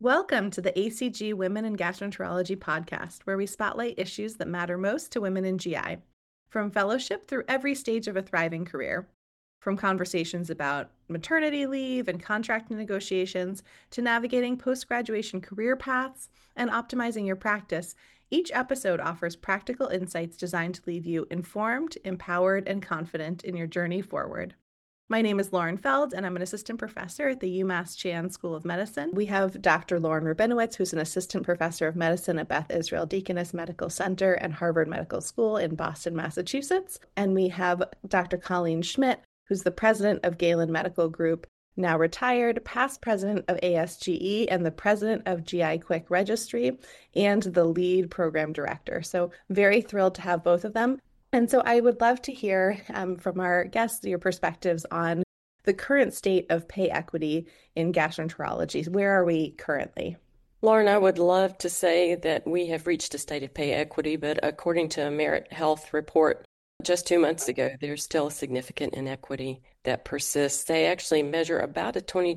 Welcome to the ACG Women in Gastroenterology podcast, where we spotlight issues that matter most to women in GI, from fellowship through every stage of a thriving career. From conversations about maternity leave and contract negotiations to navigating post-graduation career paths and optimizing your practice, each episode offers practical insights designed to leave you informed, empowered, and confident in your journey forward. My name is Lauren Feld, and I'm an assistant professor at the UMass Chan School of Medicine. We have Dr. Lauren Rabinowitz, who's an assistant professor of medicine at Beth Israel Deaconess Medical Center and Harvard Medical School in Boston, Massachusetts. And we have Dr. Colleen Schmidt, who's the president of Galen Medical Group, now retired, past president of ASGE and the president of GI Quick Registry, and the lead program director. So very thrilled to have both of them. And so I would love to hear from our guests your perspectives on the current state of pay equity in gastroenterology. Where are we currently? Lauren, I would love to say that we have reached a state of pay equity, but according to a Merit Health report just 2 months ago, there's still a significant inequity that persists. They actually measure about a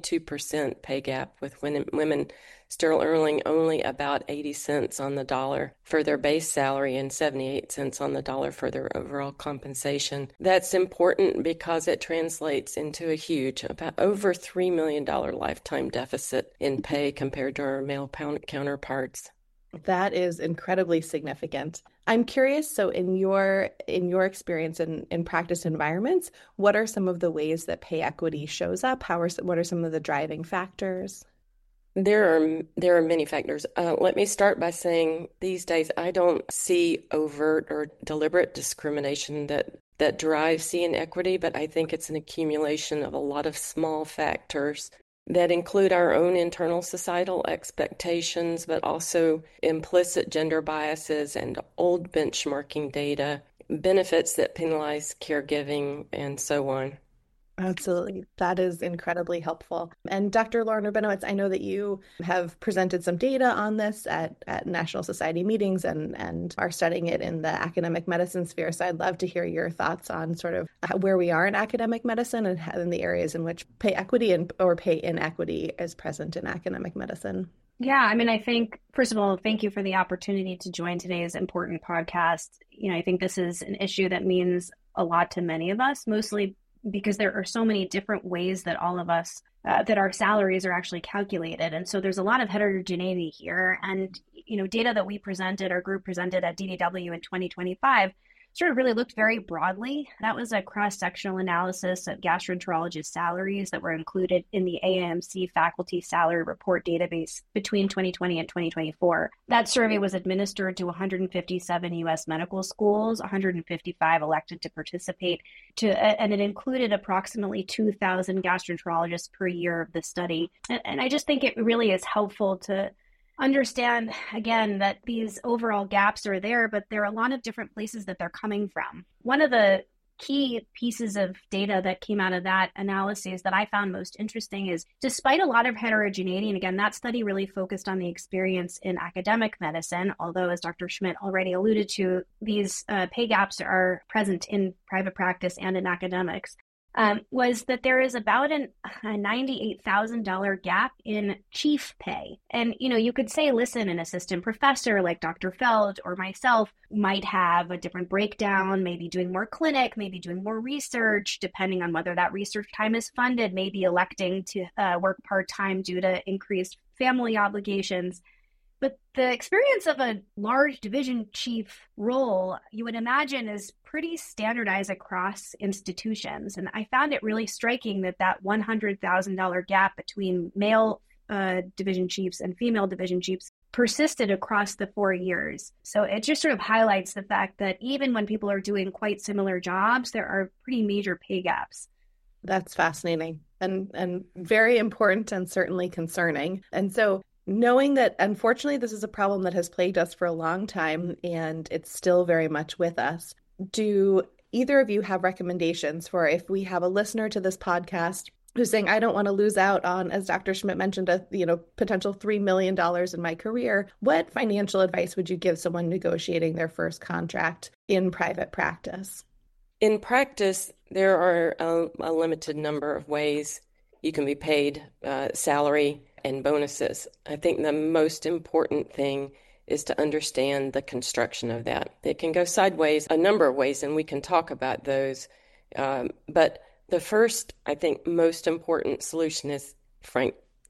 22% pay gap, with women still earning only about 80 cents on the dollar for their base salary and 78 cents on the dollar for their overall compensation. That's important because it translates into a huge, about over $3 million lifetime deficit in pay compared to our male counterparts. That is incredibly significant. I'm curious, so in your experience in practice environments, what are some of the ways that pay equity shows up? What are some of the driving factors? There are many factors. Let me start by saying these days I don't see overt or deliberate discrimination that drives C inequity, but I think it's an accumulation of a lot of small factors that include our own internal societal expectations, but also implicit gender biases and old benchmarking data, benefits that penalize caregiving, and so on. Absolutely. That is incredibly helpful. And Dr. Lauren Rabinowitz, I know that you have presented some data on this at National Society meetings and are studying it in the academic medicine sphere. So I'd love to hear your thoughts on sort of where we are in academic medicine and in the areas in which pay equity or pay inequity is present in academic medicine. Yeah, I mean, I think, first of all, thank you for the opportunity to join today's important podcast. I think this is an issue that means a lot to many of us, mostly because there are so many different ways that all of us, that our salaries are actually calculated. And so there's a lot of heterogeneity here. And, data that our group presented at DDW in 2025 sort of really looked very broadly. That was a cross-sectional analysis of gastroenterologist salaries that were included in the AAMC faculty salary report database between 2020 and 2024. That survey was administered to 157 U.S. medical schools, 155 elected to participate, and it included approximately 2,000 gastroenterologists per year of the study. And I just think it really is helpful to understand, again, that these overall gaps are there, but there are a lot of different places that they're coming from. One of the key pieces of data that came out of that analysis that I found most interesting is, despite a lot of heterogeneity, and again, that study really focused on the experience in academic medicine, although as Dr. Schmidt already alluded to, these pay gaps are present in private practice and in academics. Was that there is about a $98,000 gap in chief pay. And, you could say, listen, an assistant professor like Dr. Feld or myself might have a different breakdown, maybe doing more clinic, maybe doing more research, depending on whether that research time is funded, maybe electing to work part-time due to increased family obligations. But the experience of a large division chief role, you would imagine, is pretty standardized across institutions. And I found it really striking that $100,000 gap between male division chiefs and female division chiefs persisted across the 4 years. So it just sort of highlights the fact that even when people are doing quite similar jobs, there are pretty major pay gaps. That's fascinating and very important and certainly concerning. And so knowing that, unfortunately, this is a problem that has plagued us for a long time and it's still very much with us, do either of you have recommendations for if we have a listener to this podcast who's saying, I don't want to lose out on, as Dr. Schmidt mentioned, a potential $3 million in my career? What financial advice would you give someone negotiating their first contract in private practice? In practice, there are a limited number of ways you can be paid salary and bonuses. I think the most important thing is to understand the construction of that. It can go sideways a number of ways, and we can talk about those. But the first, I think, most important solution is frank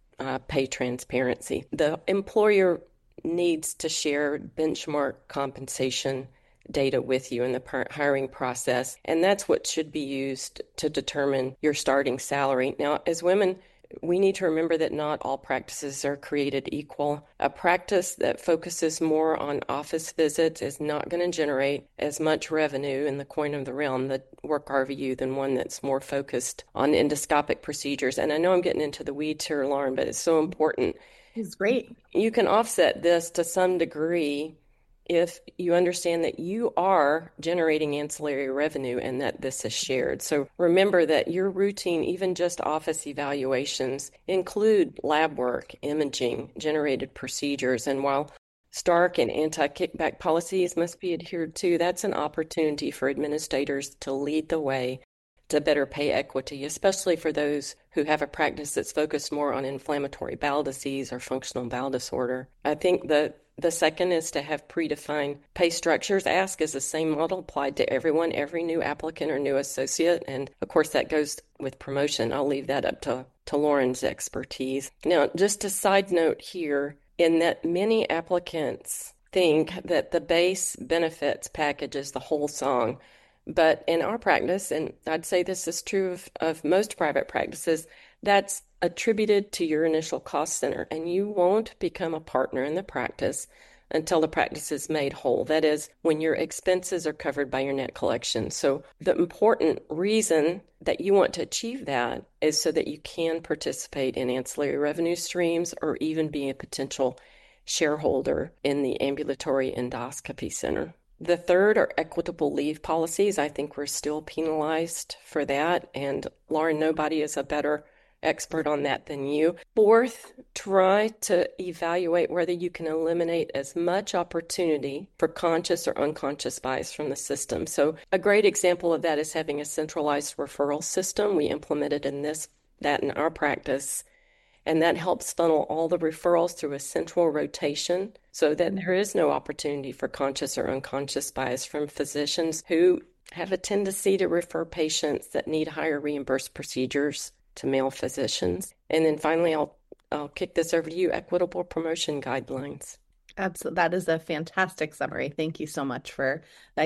pay transparency. The employer needs to share benchmark compensation data with you in the hiring process, and that's what should be used to determine your starting salary. Now, as women, we need to remember that not all practices are created equal. A practice that focuses more on office visits is not going to generate as much revenue in the coin of the realm, the work RVU, than one that's more focused on endoscopic procedures. And I know I'm getting into the weeds here, Lauren, but it's so important. It's great. You can offset this to some degree if you understand that you are generating ancillary revenue and that this is shared. So remember that your routine, even just office evaluations, include lab work, imaging, generated procedures. And while Stark and anti-kickback policies must be adhered to, that's an opportunity for administrators to lead the way to better pay equity, especially for those who have a practice that's focused more on inflammatory bowel disease or functional bowel disorder. I think the second is to have predefined pay structures. Ask is the same model applied to everyone, every new applicant or new associate. And of course, that goes with promotion. I'll leave that up to Lauren's expertise. Now, just a side note here, in that many applicants think that the base benefits package is the whole song. But in our practice, and I'd say this is true of most private practices, that's attributed to your initial cost center, and you won't become a partner in the practice until the practice is made whole. That is, when your expenses are covered by your net collection. So the important reason that you want to achieve that is so that you can participate in ancillary revenue streams or even be a potential shareholder in the ambulatory endoscopy center. The third are equitable leave policies. I think we're still penalized for that. And Lauren, nobody is a better expert on that than you. Fourth, try to evaluate whether you can eliminate as much opportunity for conscious or unconscious bias from the system. So a great example of that is having a centralized referral system. We implemented that in our practice. And that helps funnel all the referrals through a central rotation so that there is no opportunity for conscious or unconscious bias from physicians who have a tendency to refer patients that need higher reimbursed procedures to male physicians. And then finally, I'll kick this over to you, equitable promotion guidelines. Absolutely. That is a fantastic summary. Thank you so much for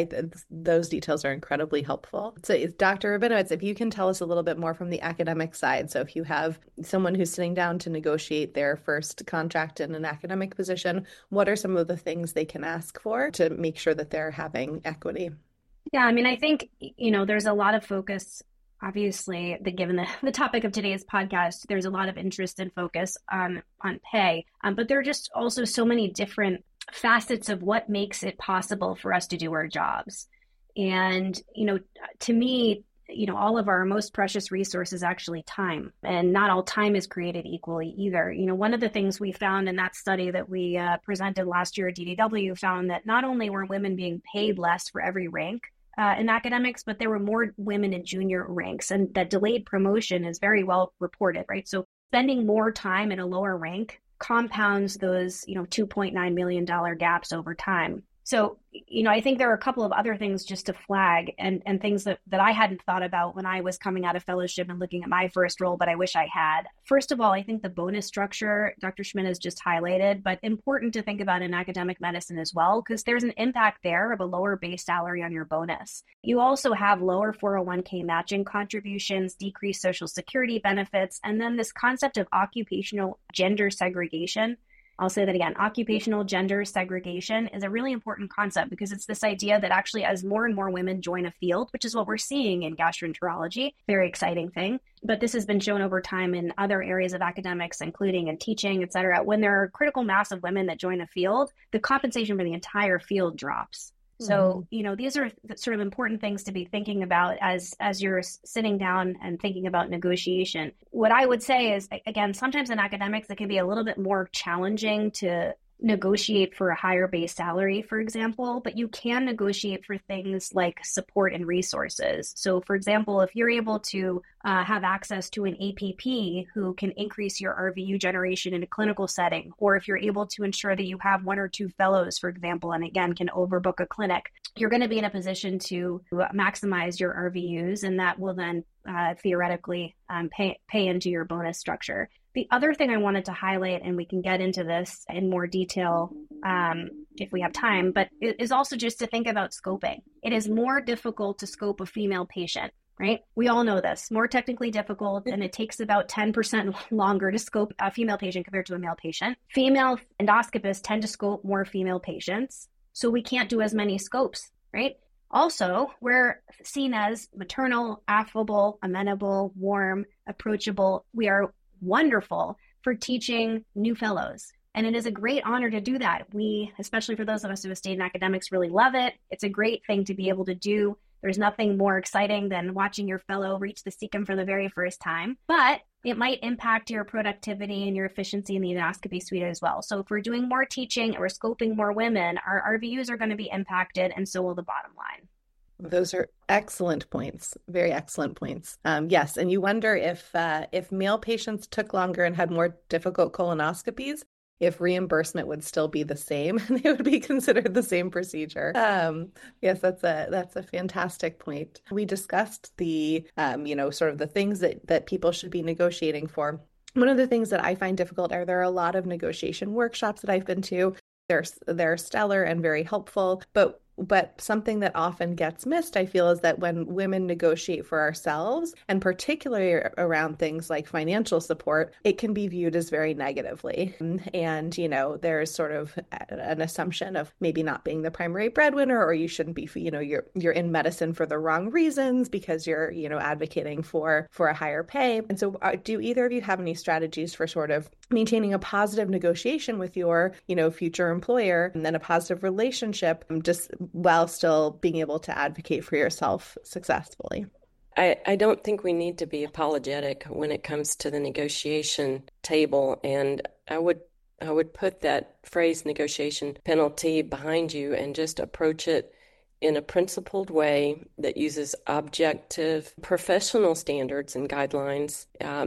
those details are incredibly helpful. So Dr. Rabinowitz, if you can tell us a little bit more from the academic side. So if you have someone who's sitting down to negotiate their first contract in an academic position, what are some of the things they can ask for to make sure that they're having equity? Yeah, I mean, I think, there's a lot of focus. Obviously, given the topic of today's podcast, there's a lot of interest and focus on pay, but there are just also so many different facets of what makes it possible for us to do our jobs. And, to me, all of our most precious resource is actually time, and not all time is created equally either. One of the things we found in that study that we presented last year at DDW found that not only were women being paid less for every rank in academics, but there were more women in junior ranks, and that delayed promotion is very well reported, right? So spending more time in a lower rank compounds those, $2.9 million gaps over time. So, I think there are a couple of other things just to flag and things that I hadn't thought about when I was coming out of fellowship and looking at my first role, but I wish I had. First of all, I think the bonus structure Dr. Schmidt has just highlighted, but important to think about in academic medicine as well, because there's an impact there of a lower base salary on your bonus. You also have lower 401k matching contributions, decreased Social Security benefits, and then this concept of occupational gender segregation. I'll say that again, occupational gender segregation is a really important concept because it's this idea that actually as more and more women join a field, which is what we're seeing in gastroenterology, very exciting thing. But this has been shown over time in other areas of academics, including in teaching, et cetera. When there are a critical mass of women that join a field, the compensation for the entire field drops. So, these are sort of important things to be thinking about as you're sitting down and thinking about negotiation. What I would say is, again, sometimes in academics, it can be a little bit more challenging to negotiate for a higher base salary, for example, but you can negotiate for things like support and resources. So, for example, if you're able to have access to an APP who can increase your RVU generation in a clinical setting, or if you're able to ensure that you have 1 or 2 fellows, for example, and again, can overbook a clinic, you're going to be in a position to maximize your RVUs, and that will then theoretically pay into your bonus structure. The other thing I wanted to highlight, and we can get into this in more detail if we have time, but it is also just to think about scoping. It is more difficult to scope a female patient, right? We all know this, more technically difficult, and it takes about 10% longer to scope a female patient compared to a male patient. Female endoscopists tend to scope more female patients, so we can't do as many scopes, right? Also, we're seen as maternal, affable, amenable, warm, approachable. We are wonderful for teaching new fellows. And it is a great honor to do that. We, especially for those of us who have stayed in academics, really love it. It's a great thing to be able to do. There's nothing more exciting than watching your fellow reach the cecum for the very first time, but it might impact your productivity and your efficiency in the endoscopy suite as well. So if we're doing more teaching and we're scoping more women, our RVUs are going to be impacted, and so will the bottom line. Those are excellent points. Very excellent points. Yes, and you wonder if male patients took longer and had more difficult colonoscopies, if reimbursement would still be the same and they would be considered the same procedure. Yes, that's a fantastic point. We discussed the sort of the things that people should be negotiating for. One of the things that I find difficult are there are a lot of negotiation workshops that I've been to. They're stellar and very helpful, but something that often gets missed, I feel, is that when women negotiate for ourselves, and particularly around things like financial support, it can be viewed as very negatively. And, there's sort of an assumption of maybe not being the primary breadwinner, or you shouldn't be, you're in medicine for the wrong reasons because you're, advocating for a higher pay. And so do either of you have any strategies for sort of maintaining a positive negotiation with your, future employer, and then a positive relationship, just while still being able to advocate for yourself successfully? I don't think we need to be apologetic when it comes to the negotiation table. And I would put that phrase negotiation penalty behind you and just approach it in a principled way that uses objective professional standards and guidelines,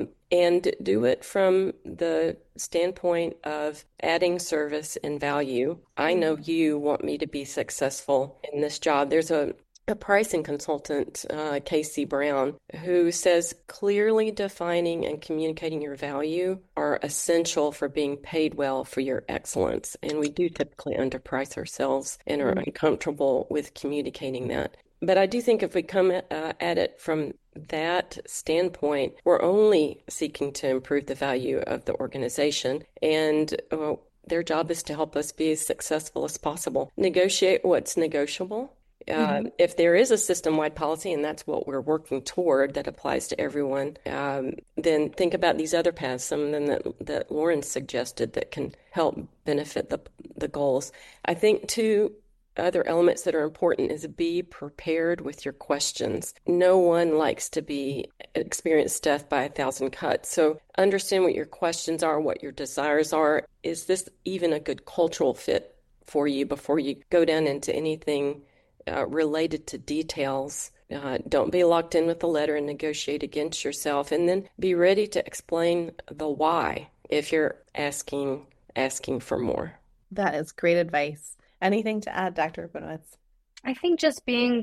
and do it from the standpoint of adding service and value. I know you want me to be successful in this job. There's a pricing consultant, Casey Brown, who says clearly defining and communicating your value are essential for being paid well for your excellence. And we do typically underprice ourselves and are uncomfortable with communicating that. But I do think if we come at it from that standpoint, we're only seeking to improve the value of the organization, and their job is to help us be as successful as possible. Negotiate what's negotiable. If there is a system-wide policy, and that's what we're working toward, that applies to everyone, then think about these other paths, some of them that Lauren suggested that can help benefit the goals. I think, too, other elements that are important is be prepared with your questions. No one likes to be experienced death by 1,000 cuts. So understand what your questions are, what your desires are. Is this even a good cultural fit for you before you go down into anything related to details? Don't be locked in with the letter and negotiate against yourself. And then be ready to explain the why if you're asking for more. That is great advice. Anything to add, Dr. Rabinowitz? I think just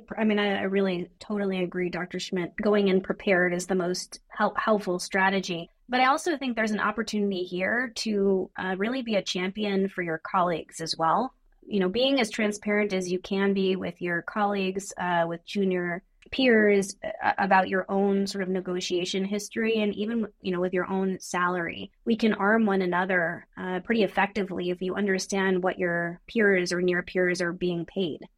I really totally agree, Dr. Schmidt. Going in prepared is the most helpful strategy. But I also think there's an opportunity here to really be a champion for your colleagues as well. Being as transparent as you can be with your colleagues, with junior peers about your own sort of negotiation history, and even, with your own salary. We can arm one another pretty effectively if you understand what your peers or near peers are being paid.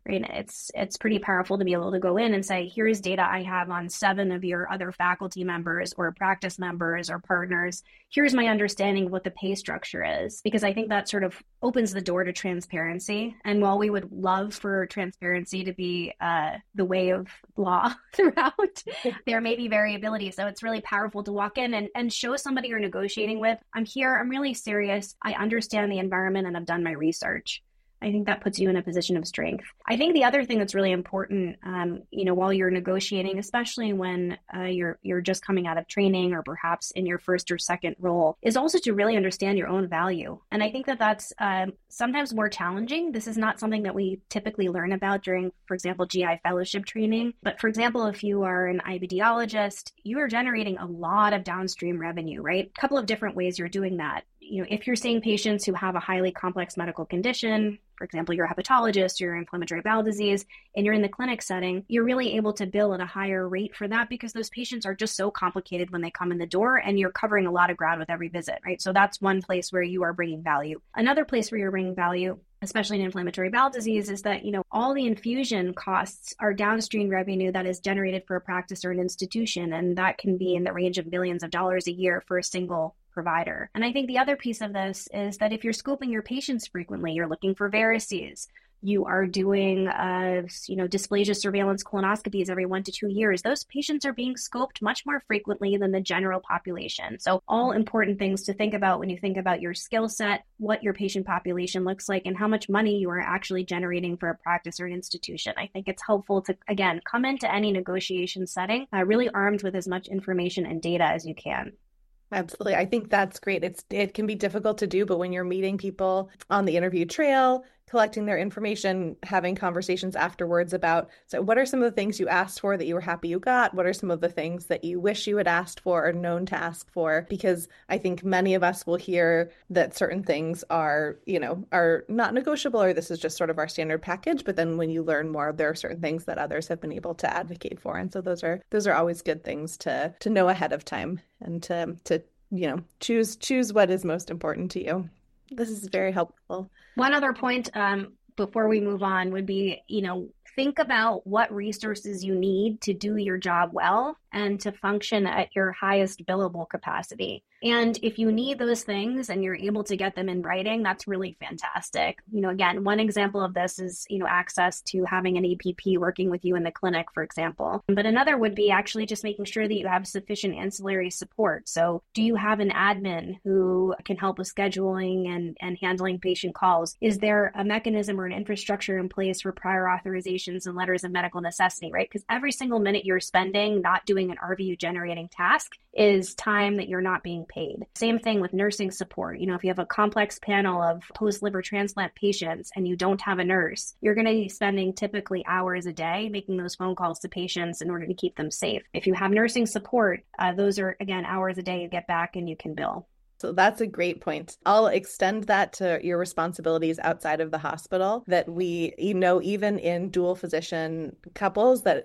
right? It's pretty powerful to be able to go in and say, here's data I have on 7 of your other faculty members or practice members or partners. Here's my understanding of what the pay structure is, because I think that sort of opens the door to transparency. And while we would love for transparency to be the way of law throughout, there may be variability. So it's really powerful to walk in and show somebody you're negotiating with, I'm here, I'm really serious, I understand the environment, and I've done my research. I think that puts you in a position of strength. I think the other thing that's really important, while you're negotiating, especially when you're just coming out of training or perhaps in your first or second role, is also to really understand your own value. And I think that that's sometimes more challenging. This is not something that we typically learn about during, for example, GI fellowship training. But for example, if you are an IBDologist, you are generating a lot of downstream revenue, right? A couple of different ways you're doing that. If you're seeing patients who have a highly complex medical condition, for example, you're a hepatologist, you're inflammatory bowel disease, and you're in the clinic setting, you're really able to bill at a higher rate for that because those patients are just so complicated when they come in the door, and you're covering a lot of ground with every visit, right? So that's one place where you are bringing value. Another place where you're bringing value, especially in inflammatory bowel disease, is that, all the infusion costs are downstream revenue that is generated for a practice or an institution, and that can be in the range of millions of dollars a year for a single provider. And I think the other piece of this is that if you're scoping your patients frequently, you're looking for varices, you are doing, dysplasia surveillance colonoscopies every 1 to 2 years, those patients are being scoped much more frequently than the general population. So all important things to think about when you think about your skill set, what your patient population looks like, and how much money you are actually generating for a practice or an institution. I think it's helpful to, again, come into any negotiation setting really armed with as much information and data as you can. Absolutely. I think that's great. It can be difficult to do, but when you're meeting people on the interview trail, collecting their information, having conversations afterwards about, so what are some of the things you asked for that you were happy you got? What are some of the things that you wish you had asked for or known to ask for? Because I think many of us will hear that certain things are not negotiable, or this is just sort of our standard package. But then when you learn more, there are certain things that others have been able to advocate for. And so those are always good things to know ahead of time and to choose what is most important to you. This is very helpful. One other point before we move on would be, think about what resources you need to do your job well and to function at your highest billable capacity. And if you need those things and you're able to get them in writing, that's really fantastic. Again, one example of this is, access to having an APP working with you in the clinic, for example. But another would be actually just making sure that you have sufficient ancillary support. So do you have an admin who can help with scheduling and handling patient calls? Is there a mechanism or an infrastructure in place for prior authorizations and letters of medical necessity, right? Because every single minute you're spending not doing an RVU generating task is time that you're not being paid. Same thing with nursing support. If you have a complex panel of post-liver transplant patients and you don't have a nurse, you're going to be spending typically hours a day making those phone calls to patients in order to keep them safe. If you have nursing support, those are, again, hours a day you get back and you can bill. So that's a great point. I'll extend that to your responsibilities outside of the hospital, that we, even in dual physician couples, that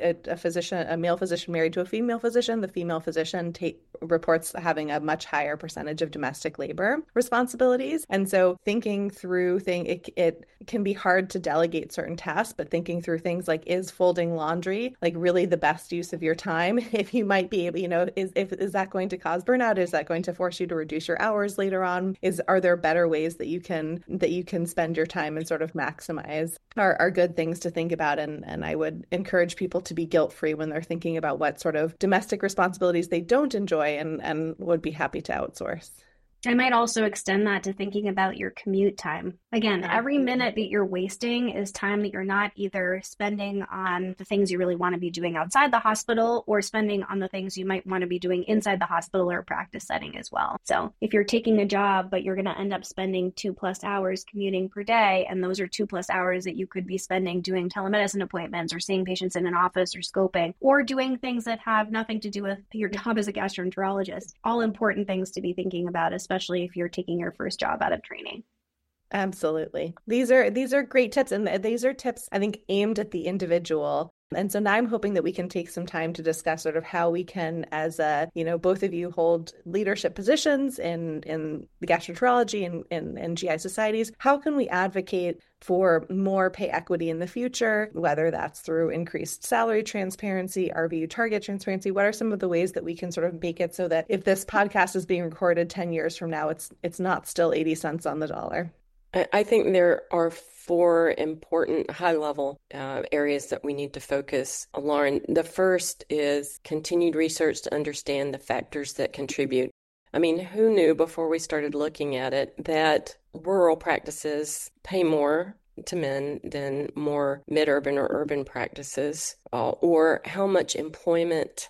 a male physician married to a female physician, the female physician reports having a much higher percentage of domestic labor responsibilities. And so thinking through it can be hard to delegate certain tasks, but thinking through things like, is folding laundry like really the best use of your time? If you might be able, is that going to cause burnout? Is that going to force you to reduce your hours later on? Are there better ways that you can spend your time and sort of maximize are good things to think about. And I would encourage people to be guilt-free when they're thinking about what sort of domestic responsibilities they don't enjoy and would be happy to outsource. I might also extend that to thinking about your commute time. Again, every minute that you're wasting is time that you're not either spending on the things you really want to be doing outside the hospital or spending on the things you might want to be doing inside the hospital or practice setting as well. So if you're taking a job, but you're going to end up spending 2+ hours commuting per day, and those are 2+ hours that you could be spending doing telemedicine appointments or seeing patients in an office or scoping or doing things that have nothing to do with your job as a gastroenterologist, all important things to be thinking about, especially if you're taking your first job out of training. Absolutely. These are great tips. And these are tips, I think, aimed at the individual And so now I'm hoping that we can take some time to discuss sort of how we can, as both of you hold leadership positions in the gastroenterology and GI societies, how can we advocate for more pay equity in the future, whether that's through increased salary transparency, RVU target transparency? What are some of the ways that we can sort of make it so that if this podcast is being recorded 10 years from now, it's not still 80 cents on the dollar? I think there are 4 important high-level areas that we need to focus, Lauren. The first is continued research to understand the factors that contribute. I mean, who knew before we started looking at it that rural practices pay more to men than more mid-urban or urban practices, or how much employment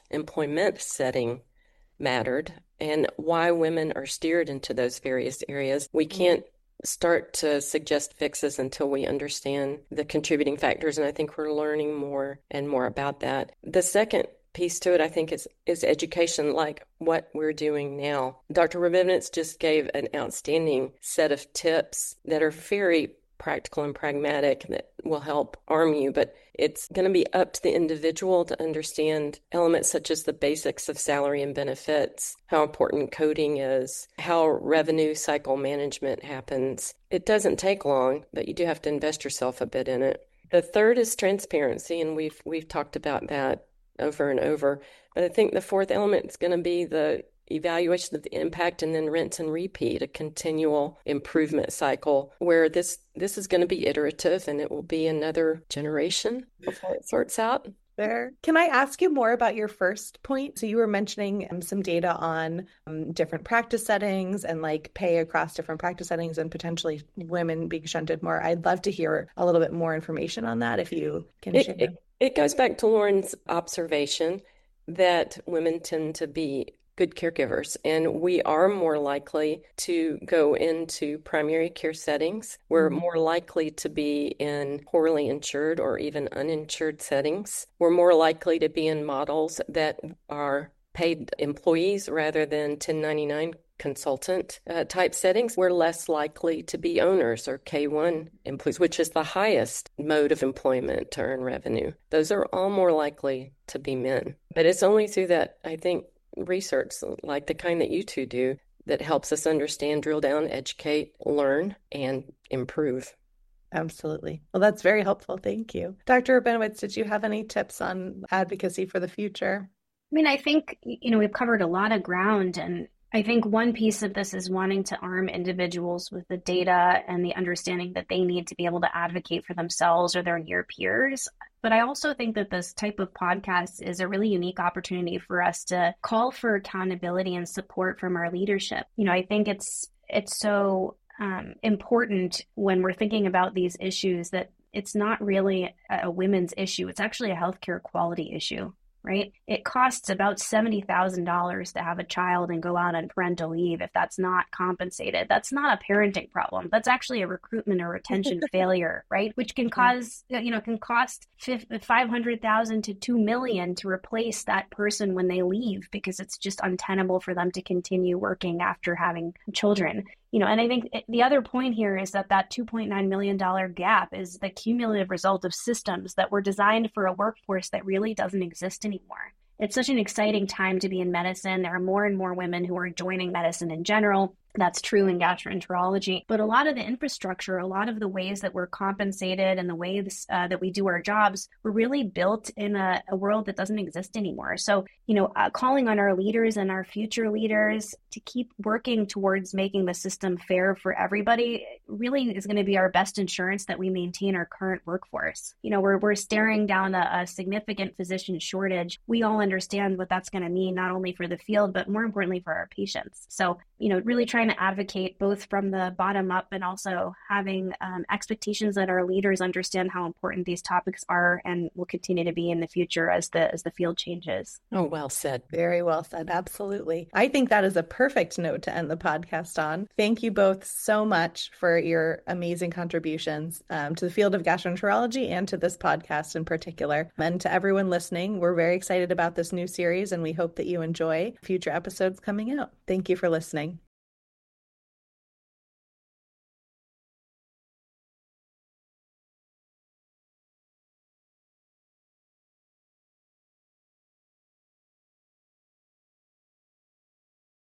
setting mattered, and why women are steered into those various areas. We can't start to suggest fixes until we understand the contributing factors, and I think we're learning more and more about that. The second piece to it, I think, is education, like what we're doing now. Dr. Rabinowitz just gave an outstanding set of tips that are very practical and pragmatic that will help arm you, but it's going to be up to the individual to understand elements such as the basics of salary and benefits, how important coding is, how revenue cycle management happens. It doesn't take long, but you do have to invest yourself a bit in it. The third is transparency, and we've talked about that over and over. But I think the fourth element is going to be the evaluation of the impact and then rinse and repeat, a continual improvement cycle where this is going to be iterative and it will be another generation before it sorts out. There. Can I ask you more about your first point? So you were mentioning some data on different practice settings and like pay across different practice settings and potentially women being shunted more. I'd love to hear a little bit more information on that if you can share. It goes back to Lauren's observation that women tend to be good caregivers, and we are more likely to go into primary care settings. We're more likely to be in poorly insured or even uninsured settings. We're more likely to be in models that are paid employees rather than 1099 consultant type settings. We're less likely to be owners or K1 employees, which is the highest mode of employment to earn revenue. Those are all more likely to be men. But it's only through that, I think, research like the kind that you two do that helps us understand, drill down, educate, learn, and improve. Absolutely. Well, that's very helpful. Thank you. Dr. Rabinowitz, did you have any tips on advocacy for the future? I mean, I think, we've covered a lot of ground, and I think one piece of this is wanting to arm individuals with the data and the understanding that they need to be able to advocate for themselves or their near peers. But I also think that this type of podcast is a really unique opportunity for us to call for accountability and support from our leadership. I think it's so important when we're thinking about these issues that it's not really a women's issue. It's actually a healthcare quality issue. Right? It costs about $70,000 to have a child and go out on parental leave if that's not compensated. That's not a parenting problem. That's actually a recruitment or retention failure, right? Which can cause, can cost $500,000 to $2 million to replace that person when they leave because it's just untenable for them to continue working after having children. And I think the other point here is that $2.9 million gap is the cumulative result of systems that were designed for a workforce that really doesn't exist anymore. It's such an exciting time to be in medicine. There are more and more women who are joining medicine in general. That's true in gastroenterology. But a lot of the infrastructure, a lot of the ways that we're compensated and the ways that we do our jobs were really built in a world that doesn't exist anymore. So, calling on our leaders and our future leaders to keep working towards making the system fair for everybody really is going to be our best insurance that we maintain our current workforce. We're staring down a significant physician shortage. We all understand what that's going to mean, not only for the field, but more importantly for our patients. So, really trying to advocate both from the bottom up and also having expectations that our leaders understand how important these topics are and will continue to be in the future as the field changes. Oh, well said. Very well said. Absolutely. I think that is a perfect note to end the podcast on. Thank you both so much for your amazing contributions to the field of gastroenterology and to this podcast in particular. And to everyone listening, we're very excited about this new series and we hope that you enjoy future episodes coming out. Thank you for listening.